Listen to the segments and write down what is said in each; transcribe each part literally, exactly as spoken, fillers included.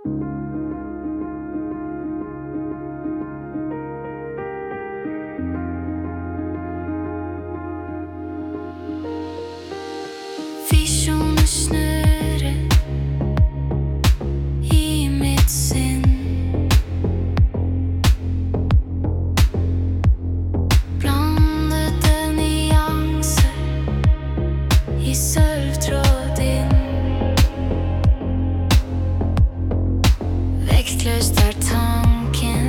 Visjoner snurrer i mitt sinn. Blandede nyanser i sølvtråd inn. Vektløst er tanken,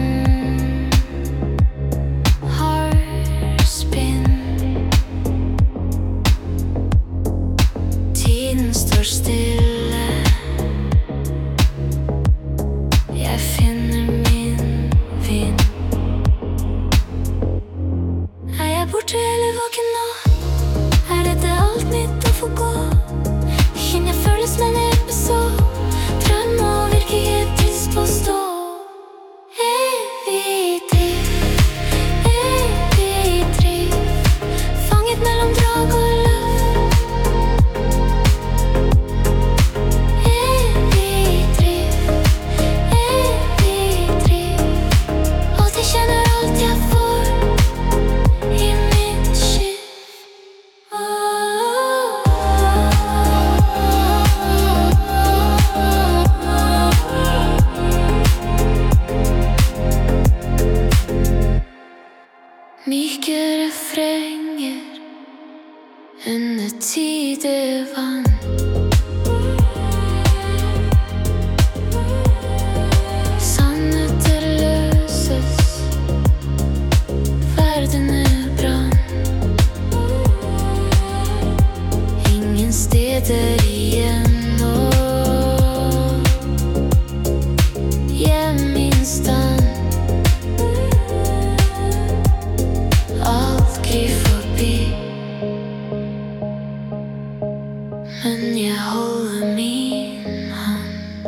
har spinn. Tiden står stille. Jeg finner min vind. Er jeg borte eller våken nå? Er dette alt nytt å få gå? Kan jeg føles med en episode? Drøm og virkelighet trist på stå. Evig driv, evig driv, fanget mellom drag og løft. Evig driv, evig driv, alltid kjenner alt jeg får i mitt skift. Myke refrenger under tidevann. Sannheter løses, verden er brann. Ingen steder igjen nå. Hjem i en stand. Alt glir forbi, men jeg holder min hånd.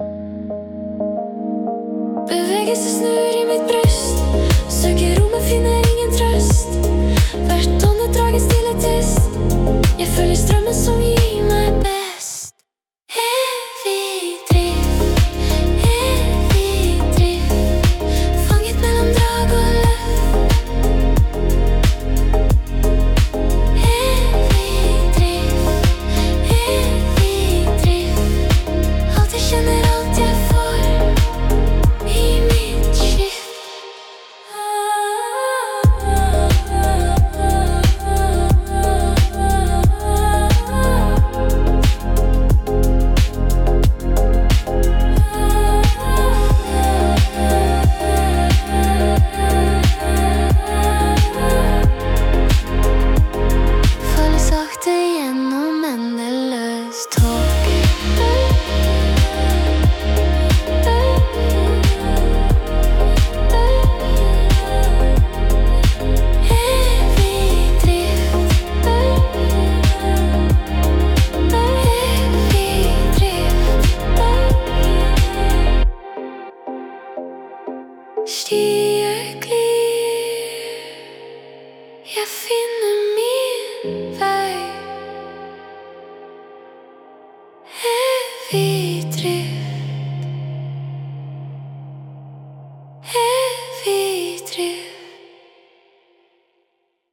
Bevegelse snur i mitt bryst. Søker rommet, finner ingen trøst. Hvert åndedrag er stille tyst. Jeg følger strømmen som gir meg best. Evig driv, evig driv, fanget mellom drag og løft. Evig driv, evig driv, alltid kjenner alt jeg får i mitt skift. Følger sakte gjennom endeløs tåke. Evig driv, evig driv, stier glir. Jeg finner min vei. Evig driv.